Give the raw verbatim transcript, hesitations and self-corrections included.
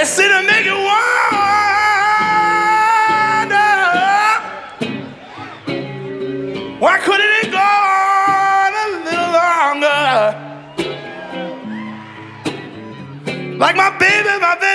Let's sit and make it wonder. Why couldn't it go on a little longer? Like my baby, my baby.